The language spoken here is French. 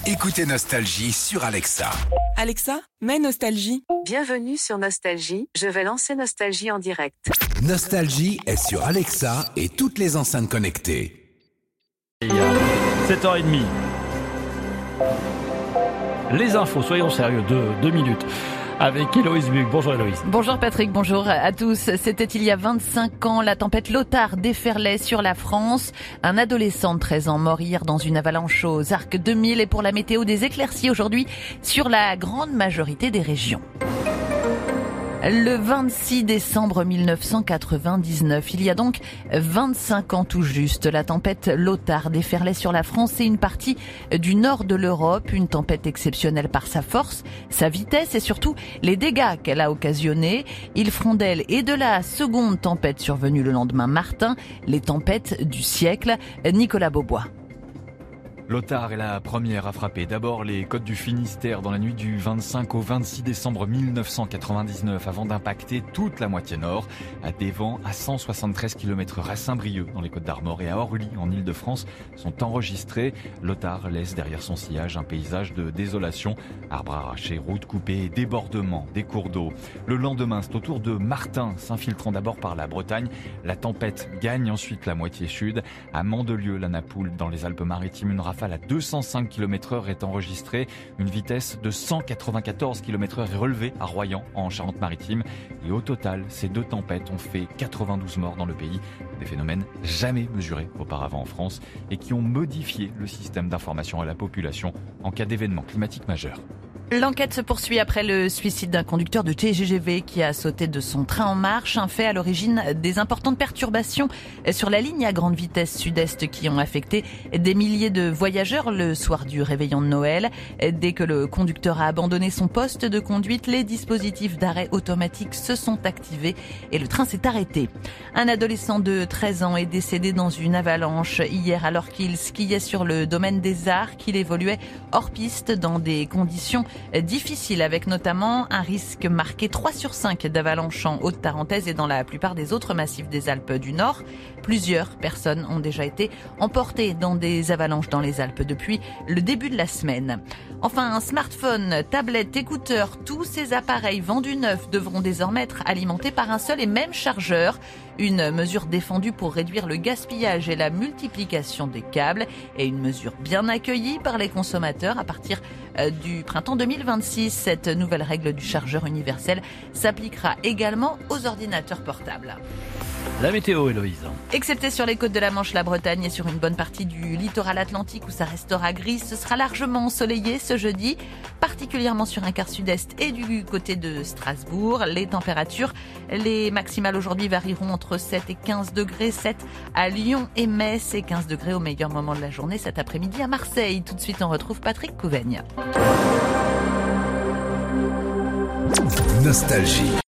Écoutez Nostalgie sur Alexa. Alexa, mets Nostalgie. Bienvenue sur Nostalgie, je vais lancer Nostalgie en direct. Nostalgie est sur Alexa et toutes les enceintes connectées. Il y a 7h30. Les infos, soyons sérieux, 2 minutes. Avec Héloïse Buc. Bonjour Héloïse. Bonjour Patrick, bonjour à tous. C'était il y a 25 ans, la tempête Lothar déferlait sur la France. Un adolescent de 13 ans mort hier dans une avalanche aux Arcs 2000 et pour la météo des éclaircies aujourd'hui sur la grande majorité des régions. Le 26 décembre 1999, il y a donc 25 ans tout juste, la tempête Lothar déferlait sur la France et une partie du nord de l'Europe. Une tempête exceptionnelle par sa force, sa vitesse et surtout les dégâts qu'elle a occasionnés. Hirondelle et de la seconde tempête survenue le lendemain Martin, les tempêtes du siècle. Nicolas Beaubois. Lothar est la première à frapper. D'abord les côtes du Finistère dans la nuit du 25 au 26 décembre 1999 avant d'impacter toute la moitié nord. À des vents à 173 km/h à Saint-Brieuc dans les Côtes d'Armor et à Orly en Île-de-France sont enregistrés. Lothar laisse derrière son sillage un paysage de désolation. Arbres arrachés, routes coupées et débordements des cours d'eau. Le lendemain, c'est au tour de Martin, s'infiltrant d'abord par la Bretagne. La tempête gagne ensuite la moitié sud. À Mandelieu, la Napoule, dans les Alpes-Maritimes, une rafale à 205 km/h est enregistrée. Une vitesse de 194 km/h est relevée à Royan, en Charente-Maritime. Et au total, ces deux tempêtes ont fait 92 morts dans le pays. Des phénomènes jamais mesurés auparavant en France et qui ont modifié le système d'information à la population en cas d'événement climatique majeur. L'enquête se poursuit après le suicide d'un conducteur de TGV qui a sauté de son train en marche, un fait à l'origine des importantes perturbations sur la ligne à grande vitesse sud-est qui ont affecté des milliers de voyageurs le soir du réveillon de Noël. Dès que le conducteur a abandonné son poste de conduite, les dispositifs d'arrêt automatique se sont activés et le train s'est arrêté. Un adolescent de 13 ans est décédé dans une avalanche hier alors qu'il skiait sur le domaine des Arcs. Il évoluait hors piste dans des conditions difficile avec notamment un risque marqué 3 sur 5 d'avalanche en Haute-Tarentaise et dans la plupart des autres massifs des Alpes du Nord. Plusieurs personnes ont déjà été emportées dans des avalanches dans les Alpes depuis le début de la semaine. Enfin, un smartphone, tablette, écouteurs, tous ces appareils vendus neufs devront désormais être alimentés par un seul et même chargeur. Une mesure défendue pour réduire le gaspillage et la multiplication des câbles et une mesure bien accueillie par les consommateurs à partir du printemps 2026. Cette nouvelle règle du chargeur universel s'appliquera également aux ordinateurs portables. La météo, Héloïse. Excepté sur les côtes de la Manche, la Bretagne et sur une bonne partie du littoral atlantique où ça restera gris, ce sera largement ensoleillé ce jeudi, particulièrement sur un quart sud-est et du côté de Strasbourg. Les températures, les maximales aujourd'hui varieront entre 7 et 15 degrés, 7 à Lyon et Metz et 15 degrés au meilleur moment de la journée cet après-midi à Marseille. Tout de suite, on retrouve Patrick Couvaigne. Nostalgie.